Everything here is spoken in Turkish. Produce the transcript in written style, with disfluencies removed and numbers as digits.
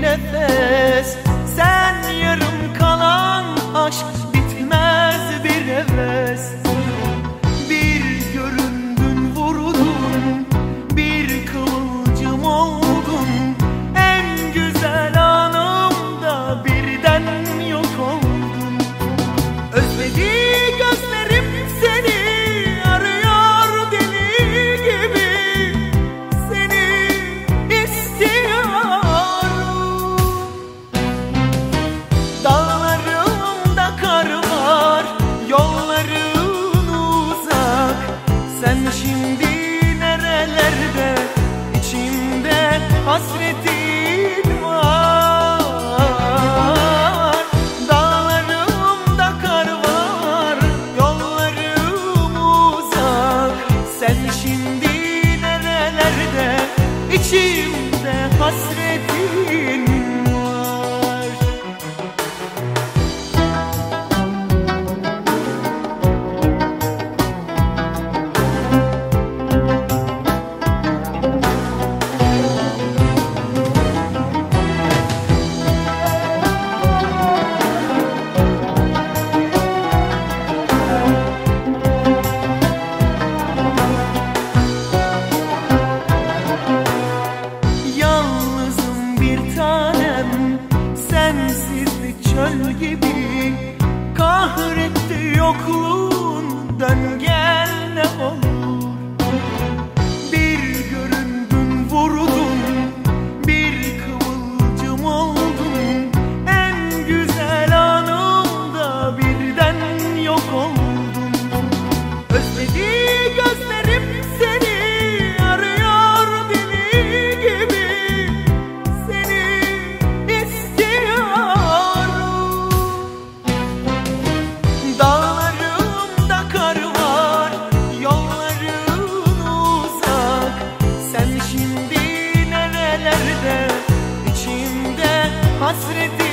nefes. Sen yarım kalan aşk, bitmez bir heves. Bir göründün vurdun, bir kıvılcım oldun. En güzel anımda birden yok oldun. Özledi gözlerim seni, arıyor deli gibi. Seni istiyorum. Dağlarımda kar var, yolların uzak. Sen şimdi nerelerde, içimde hasretin var. Dağlarımda kar var, yollarım uzak. Sen şimdi nerelerde, içimde hasretin var. Sensizlik çöl gibi kahretti yokluğun. Dön gel ne olur. Bir göründün vurdun, bir kıvılcım oldun. En güzel anımda birden yok oldun. Özledi gözlerim seni, arıyor deli gibi. Dağlarımda kar var, yolların uzak. Sen şimdi nerelerde, içimde hasretin